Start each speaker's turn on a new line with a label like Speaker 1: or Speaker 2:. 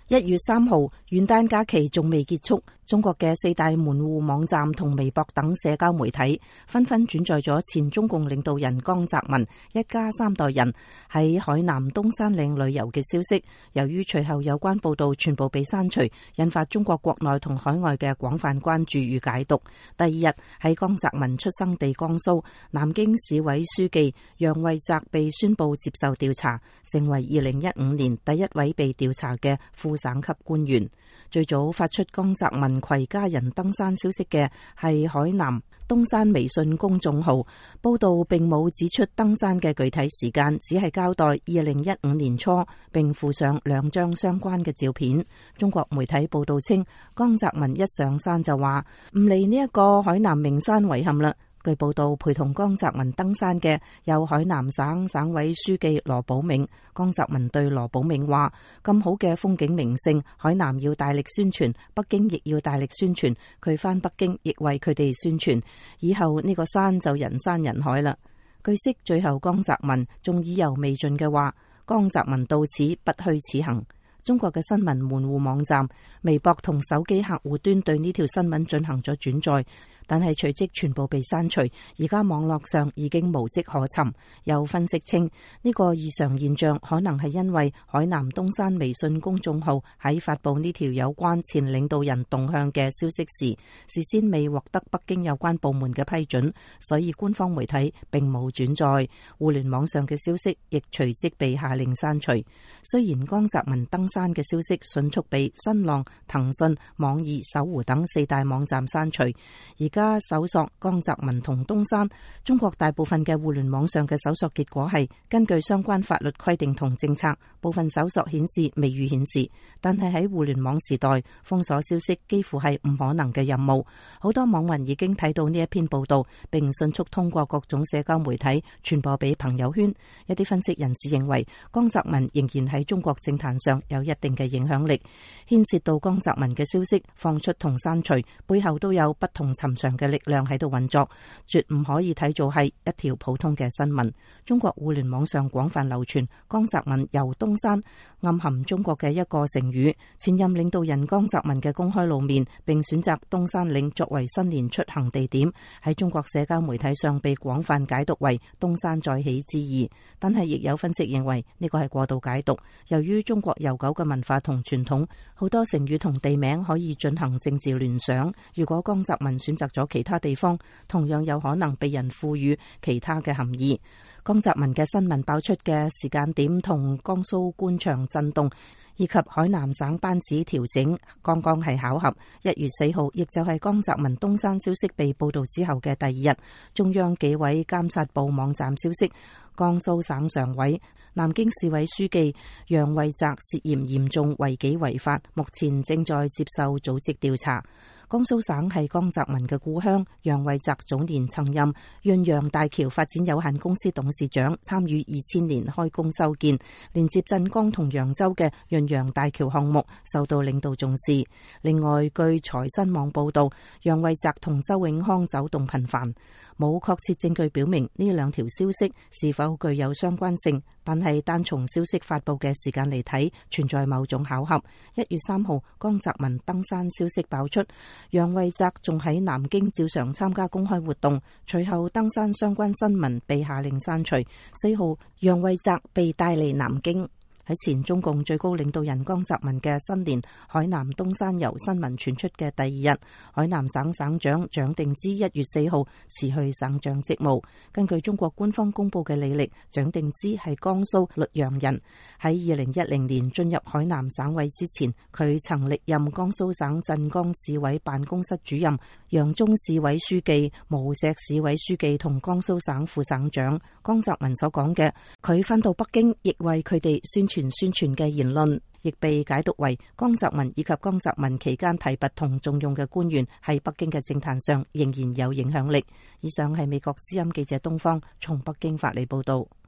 Speaker 1: 1月3號，元旦假期仲未結束，中國嘅4大門戶網站同微博等社交媒體紛紛轉載咗前中共領導人江澤民一家3代人喺海南東山嶺旅遊嘅消息。由於隨後有關報道全部被刪除，引發中國國內同海外嘅廣泛關注與解讀。第二日，喺江澤民出生地江蘇，南京市委書記楊惠澤被宣布接受調查，成為2015年第一位被調查嘅副省級官員。最早發出江澤民攜家人登山消息嘅係海南東山微信公眾號，報道並冇指出登山嘅具體時間，只係交代2015年初，並附上2張相關嘅照片。中國媒體報道稱，江澤民一上山就話唔嚟呢一個海南名山遺憾啦。據報道，陪同江澤民登山嘅有海南省省委書記羅寶銘。江澤民對羅寶銘話：咁好嘅風景名勝，海南要大力宣傳，北京亦要大力宣傳。佢返北京亦為佢哋宣傳，以後呢個山就人山人海啦。據悉，最後江澤民仲意猶未盡嘅話：江澤民到此不虛此行。中國嘅新聞門戶網站、微博同手機客戶端對呢條新聞進行咗轉載，但係隨即全部被刪除。而家網絡上已經無跡可尋。有分析稱，呢個異常現象可能係因為海南東山微信公眾號喺發佈呢條有關前領導人動向嘅消息時，事先未獲得北京有關部門嘅批准，所以官方媒體並冇轉載。互聯網上嘅消息亦隨即被下令刪除。雖然江澤民登山嘅消息迅速被新浪、騰訊、網易、搜狐等4大網站刪除，而家搜索江澤民同東山，中國大部分嘅互聯網上嘅搜索結果係根據相關法律規定同政策，部分搜索顯示未予顯示。但係喺互聯網時代，封鎖消息幾乎係唔可能嘅任務。好多網民已經睇到呢一篇報道，並迅速通過各種社交媒體傳播俾朋友圈。一啲分析人士認為，江澤民仍然喺中國政壇上有一定嘅影響力。牽涉到江澤民嘅消息放出同刪除，背後都有不同尋常嘅力量喺度運作，絕唔可以睇做係一條普通嘅新聞。中國互聯網上廣泛流傳江澤民遊東山，暗含中國嘅一個成語。前任領導人江澤民嘅公開露面，並選擇東山嶺作為新年出行地點，喺中國社交媒體上被廣泛解讀為東山再起之意。但係亦有分析認為呢個係過度解讀。由於中國悠久嘅文化同傳統，好多成語同地名可以進行政治聯想。如果江澤民選擇咗其他地方，同樣有可能被人賦予其他嘅含義。江澤民嘅新聞爆出嘅時間點同江蘇官場震動以及海南省班子調整剛剛係巧合。1月4號，亦就係江澤民東山消息被報道之後嘅第2日，中央紀委監察部網站消息，江蘇省常委、南京市委書記楊惠澤涉嫌嚴重違紀違法，目前正在接受組織調查。江蘇省係江澤民嘅故鄉，楊惠澤早年曾任潤揚大橋發展有限公司董事長，參與2000年開工修建連接鎮江同揚州嘅潤揚大橋項目，受到領導重視。另外，據財新網報道，楊惠澤同周永康走動頻繁，冇確切證據表明呢2條消息是否具有相關性，但係單從消息發佈嘅時間嚟睇，存在某種巧合。1月3號，江澤民登山消息爆出，楊惠澤仲喺南京照常參加公開活動，隨後登山相關新聞被下令刪除。4號，楊惠澤被帶離南京。喺前中共最高領導人江澤民嘅新年海南東山遊新聞傳出嘅第2日，海南省省長蔣定之1月4號辭去省長職務。根據中國官方公布嘅履歷，蔣定之係江蘇溧陽人。喺2010年進入海南省委之前，佢曾歷任江蘇省鎮江市委辦公室主任、揚中市委書記、無錫市委書記同江蘇省副省長。江澤民所講嘅佢返到北京亦為佢哋宣傳嘅言論，亦被解讀為江澤民以及江澤民期間提拔同重用嘅官員喺北京嘅政壇上仍然有影響力。以上係美國之音記者東方從北京發嚟報道。